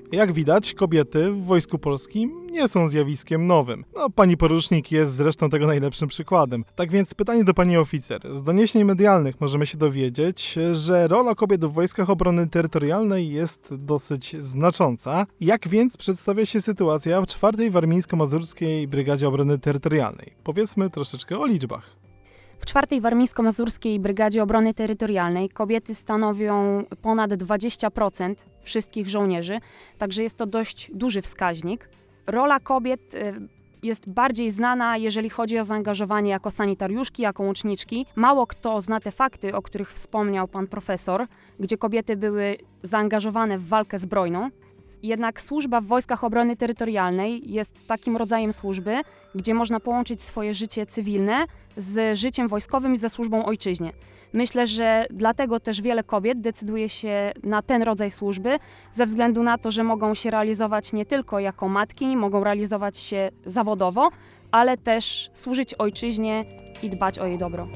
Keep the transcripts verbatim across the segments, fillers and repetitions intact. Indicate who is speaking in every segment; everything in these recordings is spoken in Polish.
Speaker 1: Jak widać, kobiety w Wojsku Polskim nie są zjawiskiem nowym. No, pani porucznik jest zresztą tego najlepszym przykładem. Tak więc pytanie do pani oficer. Z doniesień medialnych możemy się dowiedzieć, że rola kobiet w Wojskach Obrony Terytorialnej jest dosyć znacząca. Jak więc przedstawia się sytuacja w czwartej Warmińsko-Mazurskiej Brygadzie Obrony Terytorialnej? Powiedzmy troszeczkę o liczbach.
Speaker 2: W czwartej Warmińsko-Mazurskiej Brygadzie Obrony Terytorialnej kobiety stanowią ponad dwadzieścia procent wszystkich żołnierzy, także jest to dość duży wskaźnik. Rola kobiet jest bardziej znana, jeżeli chodzi o zaangażowanie jako sanitariuszki, jako łuczniczki. Mało kto zna te fakty, o których wspomniał pan profesor, gdzie kobiety były zaangażowane w walkę zbrojną. Jednak służba w Wojskach Obrony Terytorialnej jest takim rodzajem służby, gdzie można połączyć swoje życie cywilne z życiem wojskowym i ze służbą ojczyźnie. Myślę, że dlatego też wiele kobiet decyduje się na ten rodzaj służby, ze względu na to, że mogą się realizować nie tylko jako matki, mogą realizować się zawodowo, ale też służyć ojczyźnie i dbać o jej dobro.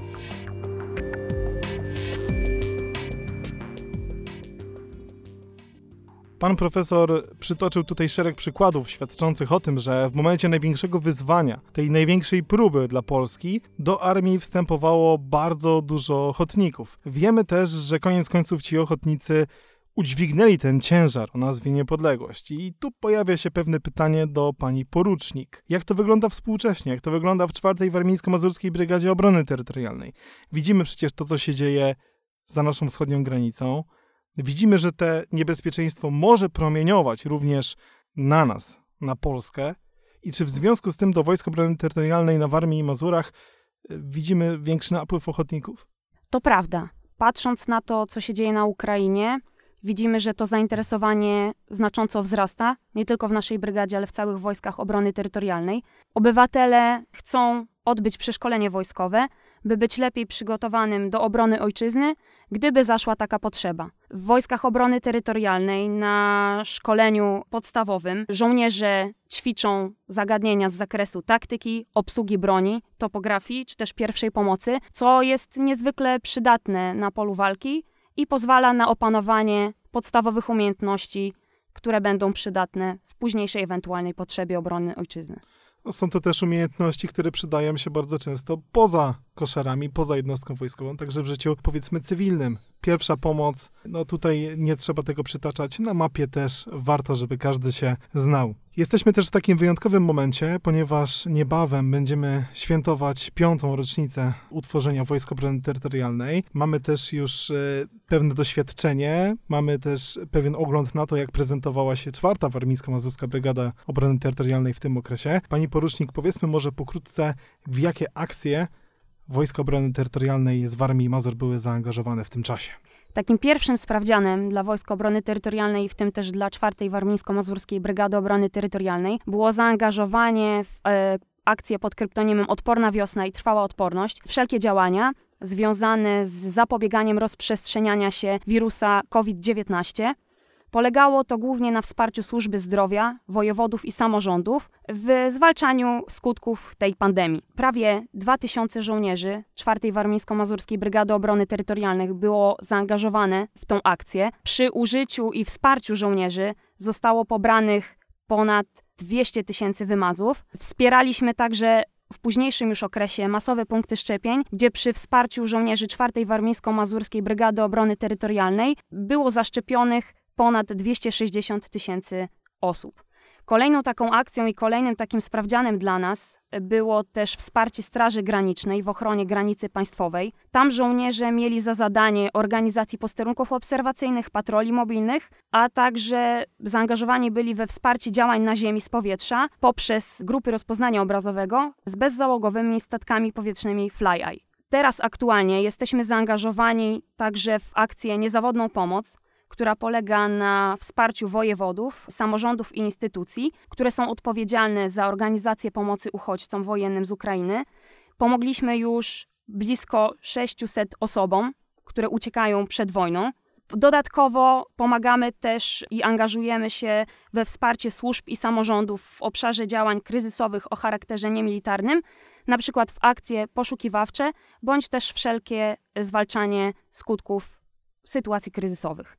Speaker 1: Pan profesor przytoczył tutaj szereg przykładów świadczących o tym, że w momencie największego wyzwania, tej największej próby dla Polski, do armii wstępowało bardzo dużo ochotników. Wiemy też, że koniec końców ci ochotnicy udźwignęli ten ciężar o nazwie niepodległość. I tu pojawia się pewne pytanie do pani porucznik. Jak to wygląda współcześnie? Jak to wygląda w czwartej Warmińsko-Mazurskiej Brygadzie Obrony Terytorialnej? Widzimy przecież to, co się dzieje za naszą wschodnią granicą. Widzimy, że to niebezpieczeństwo może promieniować również na nas, na Polskę. I czy w związku z tym do Wojsk Obrony Terytorialnej na Warmii i Mazurach widzimy większy napływ ochotników?
Speaker 2: To prawda. Patrząc na to, co się dzieje na Ukrainie, widzimy, że to zainteresowanie znacząco wzrasta, nie tylko w naszej brygadzie, ale w całych Wojskach Obrony Terytorialnej. Obywatele chcą odbyć przeszkolenie wojskowe, by być lepiej przygotowanym do obrony ojczyzny, gdyby zaszła taka potrzeba. W Wojskach Obrony Terytorialnej na szkoleniu podstawowym żołnierze ćwiczą zagadnienia z zakresu taktyki, obsługi broni, topografii czy też pierwszej pomocy, co jest niezwykle przydatne na polu walki i pozwala na opanowanie podstawowych umiejętności, które będą przydatne w późniejszej ewentualnej potrzebie obrony ojczyzny.
Speaker 1: Są to też umiejętności, które przydają się bardzo często poza koszarami, poza jednostką wojskową, także w życiu, powiedzmy, cywilnym. Pierwsza pomoc, no tutaj nie trzeba tego przytaczać, na mapie też warto, żeby każdy się znał. Jesteśmy też w takim wyjątkowym momencie, ponieważ niebawem będziemy świętować piątą rocznicę utworzenia Wojsk Obrony Terytorialnej. Mamy też już e, pewne doświadczenie, mamy też pewien ogląd na to, jak prezentowała się czwarta Warmińsko-Mazurska Brygada Obrony Terytorialnej w tym okresie. Pani porucznik, powiedzmy może pokrótce, w jakie akcje Wojska Obrony Terytorialnej z Warmii i Mazur były zaangażowane w tym czasie.
Speaker 2: Takim pierwszym sprawdzianem dla Wojsk Obrony Terytorialnej, w tym też dla czwartej Warmińsko-Mazurskiej Brygady Obrony Terytorialnej, było zaangażowanie w e, akcję pod kryptonimem Odporna Wiosna i Trwała Odporność. Wszelkie działania związane z zapobieganiem rozprzestrzeniania się wirusa kowid dziewiętnaście. Polegało to głównie na wsparciu służby zdrowia, wojewodów i samorządów w zwalczaniu skutków tej pandemii. Prawie dwa tysiące żołnierzy czwartej Warmińsko-Mazurskiej Brygady Obrony Terytorialnej było zaangażowane w tą akcję. Przy użyciu i wsparciu żołnierzy zostało pobranych ponad dwieście tysięcy wymazów. Wspieraliśmy także w późniejszym już okresie masowe punkty szczepień, gdzie przy wsparciu żołnierzy czwartej Warmińsko-Mazurskiej Brygady Obrony Terytorialnej było zaszczepionych ponad dwieście sześćdziesiąt tysięcy osób. Kolejną taką akcją i kolejnym takim sprawdzianem dla nas było też wsparcie Straży Granicznej w ochronie granicy państwowej. Tam żołnierze mieli za zadanie organizacji posterunków obserwacyjnych, patroli mobilnych, a także zaangażowani byli we wsparcie działań na ziemi z powietrza poprzez grupy rozpoznania obrazowego z bezzałogowymi statkami powietrznymi FlyEye. Teraz aktualnie jesteśmy zaangażowani także w akcję Niezawodną Pomoc, która polega na wsparciu wojewodów, samorządów i instytucji, które są odpowiedzialne za organizację pomocy uchodźcom wojennym z Ukrainy. Pomogliśmy już blisko sześciuset osobom, które uciekają przed wojną. Dodatkowo pomagamy też i angażujemy się we wsparcie służb i samorządów w obszarze działań kryzysowych o charakterze niemilitarnym, na przykład w akcje poszukiwawcze, bądź też wszelkie zwalczanie skutków sytuacji kryzysowych.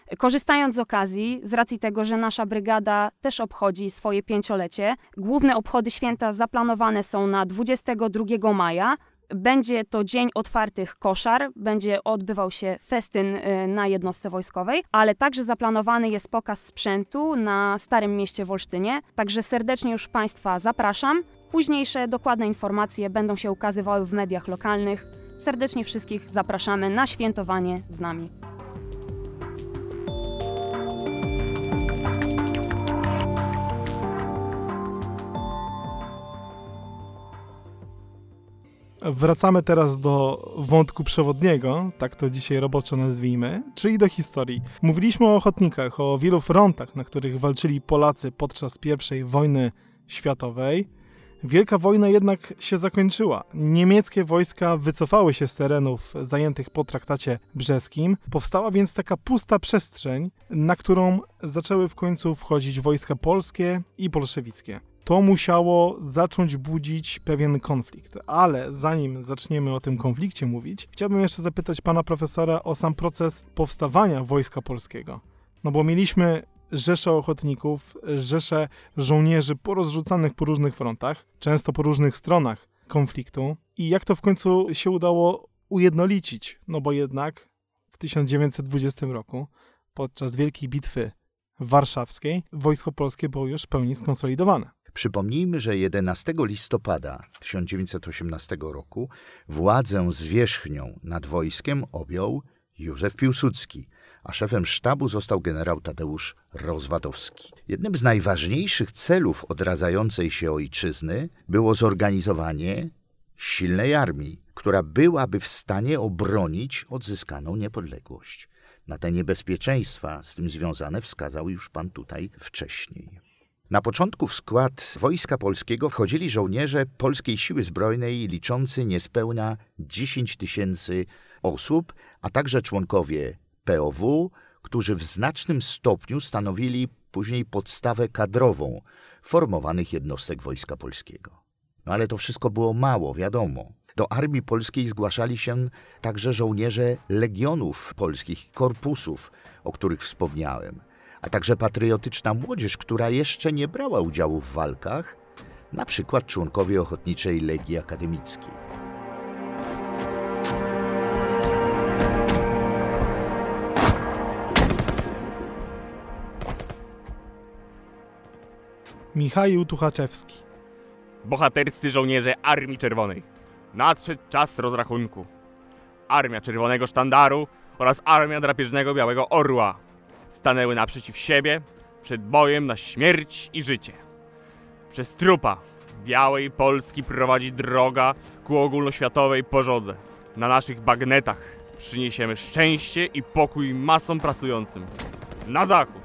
Speaker 2: Korzystając z okazji, z racji tego, że nasza brygada też obchodzi swoje pięciolecie, główne obchody święta zaplanowane są na dwudziestego drugiego maja. Będzie to Dzień Otwartych Koszar, będzie odbywał się festyn na jednostce wojskowej, ale także zaplanowany jest pokaz sprzętu na Starym Mieście w Olsztynie, także serdecznie już Państwa zapraszam. Późniejsze dokładne informacje będą się ukazywały w mediach lokalnych. Serdecznie wszystkich zapraszamy na świętowanie z nami.
Speaker 1: Wracamy teraz do wątku przewodniego, tak to dzisiaj roboczo nazwijmy, czyli do historii. Mówiliśmy o ochotnikach, o wielu frontach, na których walczyli Polacy podczas pierwszej wojny światowej. Wielka wojna jednak się zakończyła. Niemieckie wojska wycofały się z terenów zajętych po traktacie brzeskim. Powstała więc taka pusta przestrzeń, na którą zaczęły w końcu wchodzić wojska polskie i bolszewickie. To musiało zacząć budzić pewien konflikt, ale zanim zaczniemy o tym konflikcie mówić, chciałbym jeszcze zapytać pana profesora o sam proces powstawania Wojska Polskiego. No bo mieliśmy rzesze ochotników, rzesze żołnierzy porozrzucanych po różnych frontach, często po różnych stronach konfliktu. I jak to w końcu się udało ujednolicić? No bo jednak w tysiąc dziewięćset dwudziestym roku, podczas Wielkiej Bitwy Warszawskiej, Wojsko Polskie było już w pełni skonsolidowane.
Speaker 3: Przypomnijmy, że jedenastego listopada tysiąc dziewięćset osiemnastego roku władzę zwierzchnią nad wojskiem objął Józef Piłsudski, a szefem sztabu został generał Tadeusz Rozwadowski. Jednym z najważniejszych celów odradzającej się ojczyzny było zorganizowanie silnej armii, która byłaby w stanie obronić odzyskaną niepodległość. Na te niebezpieczeństwa z tym związane wskazał już pan tutaj wcześniej. Na początku w skład Wojska Polskiego wchodzili żołnierze Polskiej Siły Zbrojnej liczący niespełna dziesięć tysięcy osób, a także członkowie P O W, którzy w znacznym stopniu stanowili później podstawę kadrową formowanych jednostek Wojska Polskiego. No ale to wszystko było mało, wiadomo. Do Armii Polskiej zgłaszali się także żołnierze legionów polskich, korpusów, o których wspomniałem, a także patriotyczna młodzież, która jeszcze nie brała udziału w walkach, na przykład członkowie Ochotniczej Legii Akademickiej.
Speaker 1: Michał Tuchaczewski.
Speaker 4: Bohaterscy żołnierze Armii Czerwonej. Nadszedł czas rozrachunku. Armia Czerwonego Sztandaru oraz Armia Drapieżnego Białego Orła stanęły naprzeciw siebie przed bojem na śmierć i życie. Przez trupa białej Polski prowadzi droga ku ogólnoświatowej pożodze. Na naszych bagnetach przyniesiemy szczęście i pokój masom pracującym. Na zachód!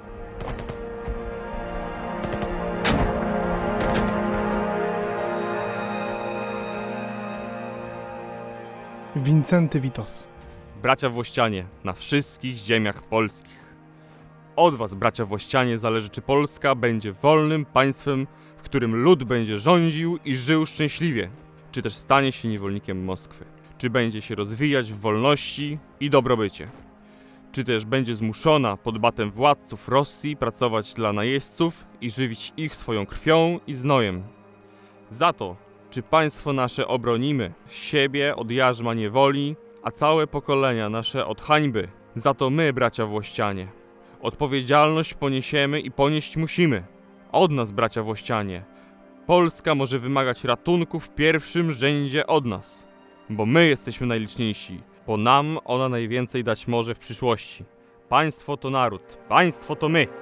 Speaker 1: Wincenty Witos.
Speaker 4: Bracia Włościanie na wszystkich ziemiach polskich. Od was, bracia Włościanie, zależy, czy Polska będzie wolnym państwem, w którym lud będzie rządził i żył szczęśliwie, czy też stanie się niewolnikiem Moskwy. Czy będzie się rozwijać w wolności i dobrobycie. Czy też będzie zmuszona pod batem władców Rosji pracować dla najeźdźców i żywić ich swoją krwią i znojem. Za to, czy państwo nasze obronimy, siebie od jarzma niewoli, a całe pokolenia nasze od hańby. Za to my, bracia Włościanie, odpowiedzialność poniesiemy i ponieść musimy. Od nas, bracia Włościanie, Polska może wymagać ratunku w pierwszym rzędzie od nas, bo my jesteśmy najliczniejsi, bo nam ona najwięcej dać może w przyszłości. Państwo to naród, państwo to my.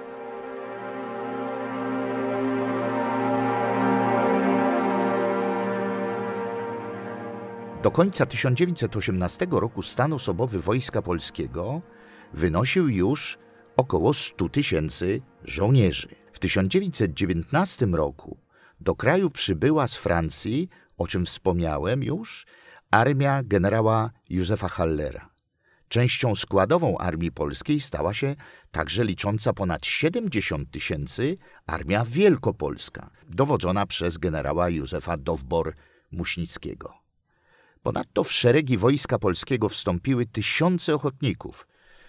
Speaker 3: Do końca tysiąc dziewięćset osiemnastego roku stan osobowy Wojska Polskiego wynosił już około stu tysięcy żołnierzy. W tysiąc dziewięćset dziewiętnastym roku do kraju przybyła z Francji, o czym wspomniałem już, armia generała Józefa Hallera. Częścią składową Armii Polskiej stała się także licząca ponad siedemdziesiąt tysięcy Armia Wielkopolska, dowodzona przez generała Józefa Dowbor-Muśnickiego. Ponadto w szeregi Wojska Polskiego wstąpiły tysiące ochotników,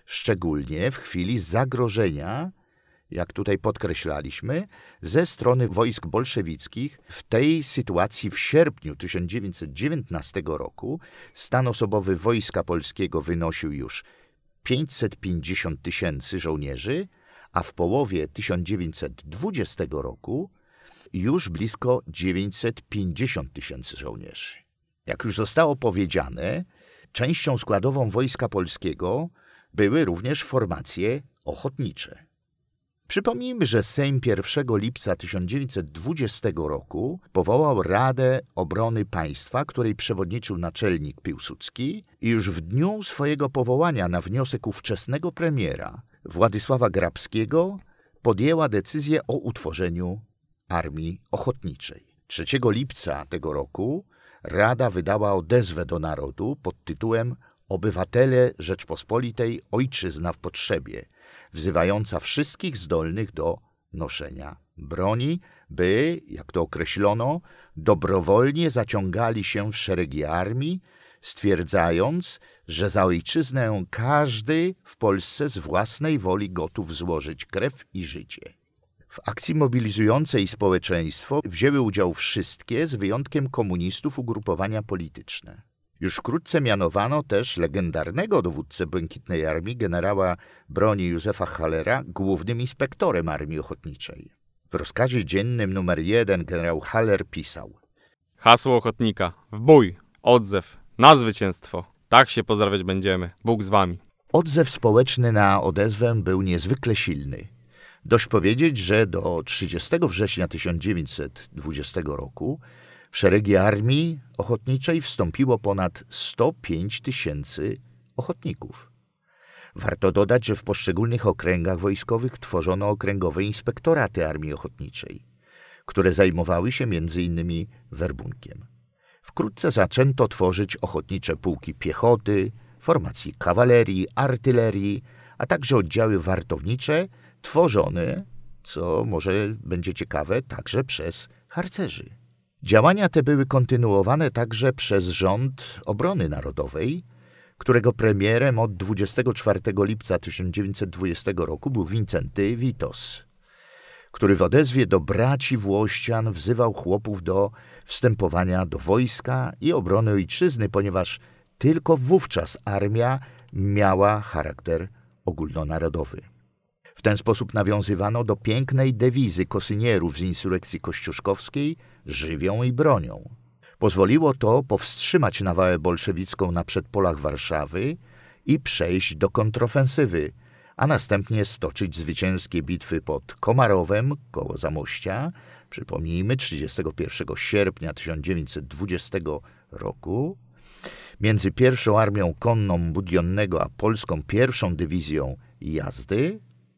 Speaker 3: szczególnie w chwili zagrożenia, jak tutaj podkreślaliśmy, ze strony wojsk bolszewickich. W tej sytuacji w sierpniu tysiąc dziewięćset dziewiętnastego roku stan osobowy Wojska Polskiego wynosił już pięćset pięćdziesiąt tysięcy żołnierzy, a w połowie tysiąc dziewięćset dwudziestego roku już blisko dziewięćset pięćdziesiąt tysięcy żołnierzy. Jak już zostało powiedziane, częścią składową Wojska Polskiego były również formacje ochotnicze. Przypomnijmy, że Sejm pierwszego lipca tysiąc dziewięćset dwudziestego roku powołał Radę Obrony Państwa, której przewodniczył naczelnik Piłsudski i już w dniu swojego powołania na wniosek ówczesnego premiera Władysława Grabskiego podjęła decyzję o utworzeniu Armii Ochotniczej. trzeciego lipca tego roku Rada wydała odezwę do narodu pod tytułem Obywatele Rzeczpospolitej Ojczyzna w potrzebie, wzywająca wszystkich zdolnych do noszenia broni, by, jak to określono, dobrowolnie zaciągali się w szeregi armii, stwierdzając, że za ojczyznę każdy w Polsce z własnej woli gotów złożyć krew i życie. W akcji mobilizującej społeczeństwo wzięły udział wszystkie, z wyjątkiem komunistów, ugrupowania polityczne. Już wkrótce mianowano też legendarnego dowódcę Błękitnej Armii, generała broni Józefa Hallera, głównym inspektorem Armii Ochotniczej. W rozkazie dziennym numer jeden generał Haller pisał:
Speaker 4: Hasło ochotnika: w bój, odzew, na zwycięstwo. Tak się pozdrawiać będziemy. Bóg z wami.
Speaker 3: Odzew społeczny na odezwę był niezwykle silny. Dość powiedzieć, że do trzydziestego września tysiąc dziewięćset dwudziestego roku w szeregi Armii Ochotniczej wstąpiło ponad sto pięć tysięcy ochotników. Warto dodać, że w poszczególnych okręgach wojskowych tworzono okręgowe inspektoraty Armii Ochotniczej, które zajmowały się między innymi werbunkiem. Wkrótce zaczęto tworzyć ochotnicze pułki piechoty, formacji kawalerii, artylerii, a także oddziały wartownicze, tworzone, co może będzie ciekawe, także przez harcerzy. Działania te były kontynuowane także przez Rząd Obrony Narodowej, którego premierem od dwudziestego czwartego lipca tysiąc dziewięćset dwudziestego roku był Wincenty Witos, który w odezwie do braci Włościan wzywał chłopów do wstępowania do wojska i obrony ojczyzny, ponieważ tylko wówczas armia miała charakter ogólnonarodowy. W ten sposób nawiązywano do pięknej dewizy kosynierów z insurekcji kościuszkowskiej żywią i bronią. Pozwoliło to powstrzymać nawałę bolszewicką na przedpolach Warszawy i przejść do kontrofensywy, a następnie stoczyć zwycięskie bitwy pod Komarowem koło Zamościa, przypomnijmy trzydziestego pierwszego sierpnia tysiąc dziewięćset dwudziestego roku, między pierwszą Armią Konną Budionnego a polską pierwszą Dywizją Jazdy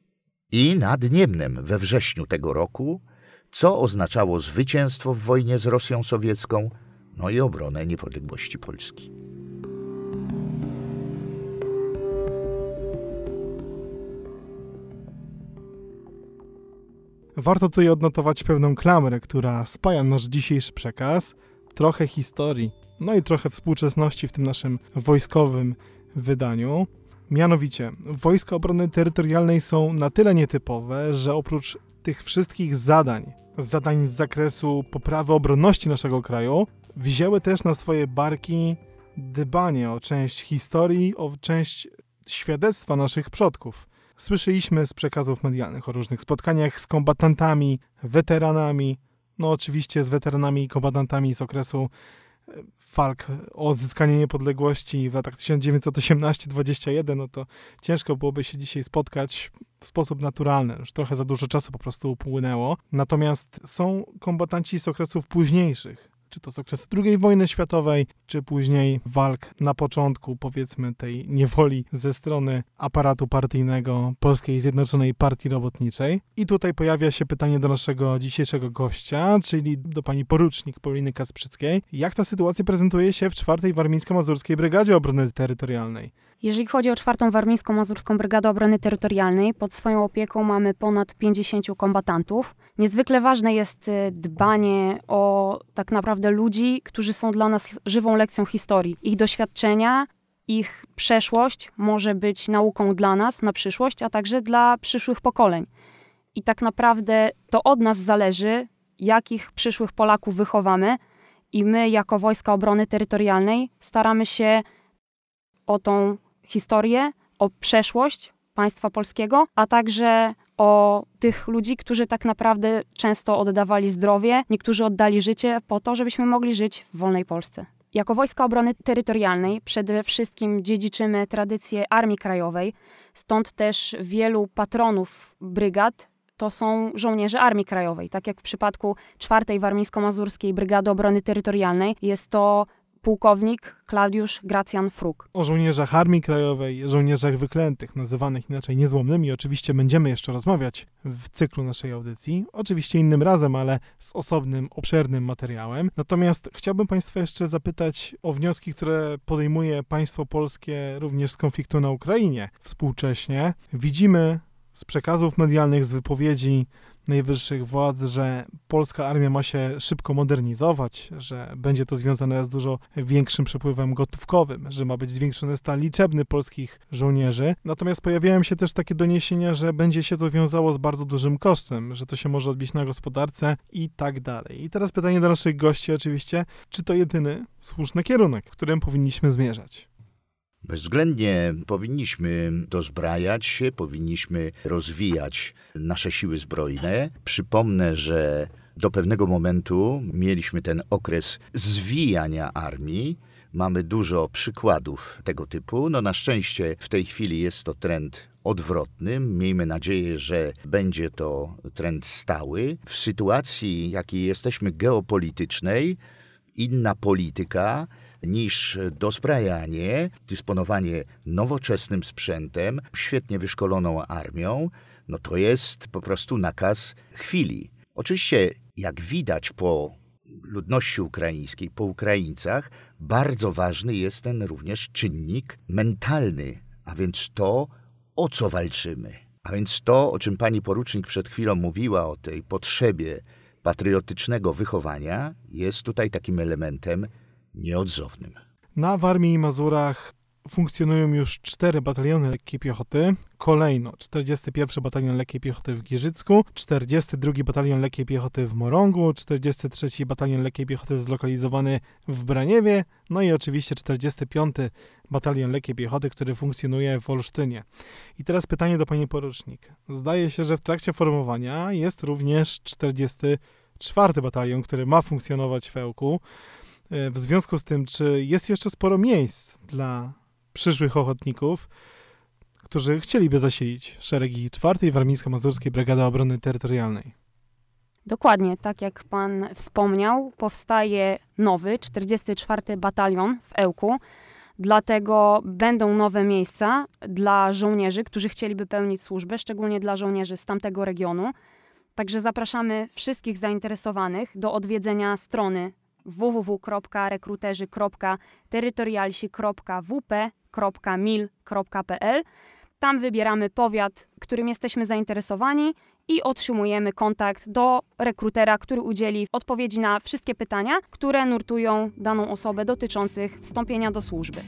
Speaker 3: i nad Niemnem we wrześniu tego roku, co oznaczało zwycięstwo w wojnie z Rosją sowiecką, no i obronę niepodległości Polski.
Speaker 1: Warto tutaj odnotować pewną klamrę, która spaja nasz dzisiejszy przekaz, trochę historii, no i trochę współczesności w tym naszym wojskowym wydaniu. Mianowicie, Wojska Obrony Terytorialnej są na tyle nietypowe, że oprócz tych wszystkich zadań, zadań z zakresu poprawy obronności naszego kraju, wzięły też na swoje barki dbanie o część historii, o część świadectwa naszych przodków. Słyszeliśmy z przekazów medialnych o różnych spotkaniach z kombatantami, weteranami, no oczywiście z weteranami i kombatantami z okresu walk o odzyskanie niepodległości w latach tysiąc dziewięćset osiemnasty dwadzieścia jeden, no to ciężko byłoby się dzisiaj spotkać w sposób naturalny. Już trochę za dużo czasu po prostu upłynęło. Natomiast są kombatanci z okresów późniejszych, czy to z okresu drugiej wojny światowej, czy później walk na początku, powiedzmy, tej niewoli ze strony aparatu partyjnego Polskiej Zjednoczonej Partii Robotniczej. I tutaj pojawia się pytanie do naszego dzisiejszego gościa, czyli do pani porucznik Pauliny Kasprzyckiej. Jak ta sytuacja prezentuje się w czwartej Warmińsko-Mazurskiej Brygadzie Obrony Terytorialnej?
Speaker 2: Jeżeli chodzi o czwartą Warmińsko-Mazurską Brygadę Obrony Terytorialnej, pod swoją opieką mamy ponad pięćdziesięciu kombatantów. Niezwykle ważne jest dbanie o tak naprawdę ludzi, którzy są dla nas żywą lekcją historii. Ich doświadczenia ich przeszłość może być nauką dla nas na przyszłość, a także dla przyszłych pokoleń. I tak naprawdę to od nas zależy, jakich przyszłych Polaków wychowamy i my jako Wojska Obrony Terytorialnej staramy się o tą historię, o przeszłość państwa polskiego, a także o tych ludzi, którzy tak naprawdę często oddawali zdrowie, niektórzy oddali życie po to, żebyśmy mogli żyć w wolnej Polsce. Jako Wojska Obrony Terytorialnej przede wszystkim dziedziczymy tradycję Armii Krajowej, stąd też wielu patronów brygad to są żołnierze Armii Krajowej. Tak jak w przypadku czwartej Warmińsko-Mazurskiej Brygady Obrony Terytorialnej jest to pułkownik Klaudiusz Gracjan Fruk.
Speaker 1: O żołnierzach Armii Krajowej, żołnierzach wyklętych, nazywanych inaczej niezłomnymi, oczywiście będziemy jeszcze rozmawiać w cyklu naszej audycji. Oczywiście innym razem, ale z osobnym, obszernym materiałem. Natomiast chciałbym Państwa jeszcze zapytać o wnioski, które podejmuje państwo polskie również z konfliktu na Ukrainie. Współcześnie widzimy z przekazów medialnych, z wypowiedzi najwyższych władz, że polska armia ma się szybko modernizować, że będzie to związane z dużo większym przepływem gotówkowym, że ma być zwiększony stan liczebny polskich żołnierzy. Natomiast pojawiają się też takie doniesienia, że będzie się to wiązało z bardzo dużym kosztem, że to się może odbić na gospodarce i tak dalej. I teraz pytanie do naszych gości oczywiście, czy to jedyny słuszny kierunek, w którym powinniśmy zmierzać?
Speaker 3: Bezwzględnie powinniśmy dozbrajać się, powinniśmy rozwijać nasze siły zbrojne. Przypomnę, że do pewnego momentu mieliśmy ten okres zwijania armii. Mamy dużo przykładów tego typu. No na szczęście w tej chwili jest to trend odwrotny. Miejmy nadzieję, że będzie to trend stały. W sytuacji, jakiej jesteśmy geopolitycznej, inna polityka niż dozbrajanie, dysponowanie nowoczesnym sprzętem, świetnie wyszkoloną armią, no to jest po prostu nakaz chwili. Oczywiście, jak widać po ludności ukraińskiej, po Ukraińcach, bardzo ważny jest ten również czynnik mentalny, a więc to, o co walczymy. A więc to, o czym pani porucznik przed chwilą mówiła, o tej potrzebie patriotycznego wychowania, jest tutaj takim elementem nieodzownym.
Speaker 1: Na Warmii i Mazurach funkcjonują już cztery bataliony lekkiej piechoty. Kolejno czterdziesty pierwszy Batalion Lekkiej Piechoty w Giżycku, czterdziesty drugi Batalion Lekkiej Piechoty w Morągu, czterdziesty trzeci Batalion Lekkiej Piechoty zlokalizowany w Braniewie, no i oczywiście czterdziesty piąty Batalion Lekkiej Piechoty, który funkcjonuje w Olsztynie. I teraz pytanie do pani porucznik. Zdaje się, że w trakcie formowania jest również czterdziesty czwarty Batalion, który ma funkcjonować w Ełku. W związku z tym, czy jest jeszcze sporo miejsc dla przyszłych ochotników, którzy chcieliby zasilić szeregi czwartej Warmińsko-Mazurskiej Brygady Obrony Terytorialnej?
Speaker 2: Dokładnie, tak jak pan wspomniał, powstaje nowy, czterdziesty czwarty Batalion w Ełku, dlatego będą nowe miejsca dla żołnierzy, którzy chcieliby pełnić służbę, szczególnie dla żołnierzy z tamtego regionu. Także zapraszamy wszystkich zainteresowanych do odwiedzenia strony w w w kropka rekruterzy kropka terytorialsi kropka w p kropka mil kropka p l. Tam wybieramy powiat, którym jesteśmy zainteresowani i otrzymujemy kontakt do rekrutera, który udzieli odpowiedzi na wszystkie pytania, które nurtują daną osobę dotyczących wstąpienia do służby.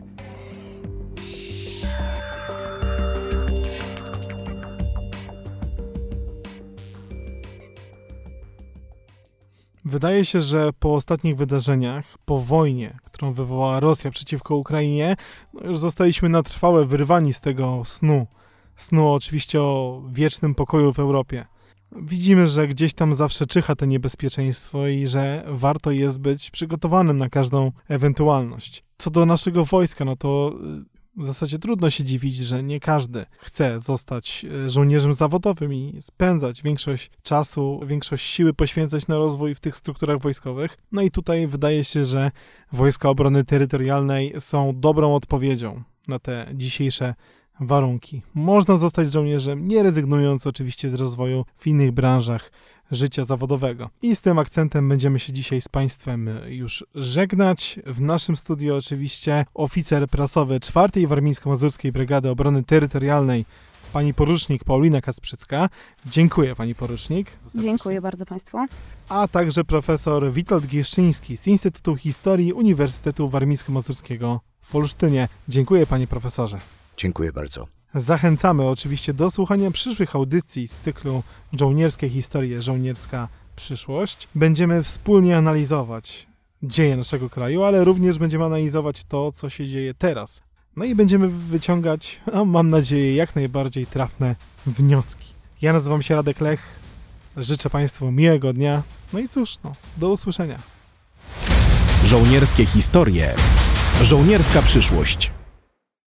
Speaker 1: Wydaje się, że po ostatnich wydarzeniach, po wojnie, którą wywołała Rosja przeciwko Ukrainie, no już zostaliśmy na trwałe wyrwani z tego snu. Snu oczywiście o wiecznym pokoju w Europie. Widzimy, że gdzieś tam zawsze czyha to niebezpieczeństwo i że warto jest być przygotowanym na każdą ewentualność. Co do naszego wojska, no to w zasadzie trudno się dziwić, że nie każdy chce zostać żołnierzem zawodowym i spędzać większość czasu, większość siły poświęcać na rozwój w tych strukturach wojskowych. No i tutaj wydaje się, że Wojska Obrony Terytorialnej są dobrą odpowiedzią na te dzisiejsze warunki. Można zostać żołnierzem, nie rezygnując oczywiście z rozwoju w innych branżach życia zawodowego. I z tym akcentem będziemy się dzisiaj z Państwem już żegnać. W naszym studiu oczywiście oficer prasowy czwartej Warmińsko-Mazurskiej Brygady Obrony Terytorialnej, pani porucznik Paulina Kasprzycka. Dziękuję pani porucznik.
Speaker 2: Dziękuję bardzo Państwu.
Speaker 1: A także profesor Witold Gieszczyński z Instytutu Historii Uniwersytetu Warmińsko-Mazurskiego w Olsztynie. Dziękuję, panie profesorze.
Speaker 3: Dziękuję bardzo.
Speaker 1: Zachęcamy oczywiście do słuchania przyszłych audycji z cyklu Żołnierskie historie, żołnierska przyszłość. Będziemy wspólnie analizować dzieje naszego kraju, ale również będziemy analizować to, co się dzieje teraz. No i będziemy wyciągać, a mam nadzieję, jak najbardziej trafne wnioski. Ja nazywam się Radek Lech, życzę państwu miłego dnia, no i cóż, no, do usłyszenia.
Speaker 5: Żołnierskie historie, żołnierska przyszłość.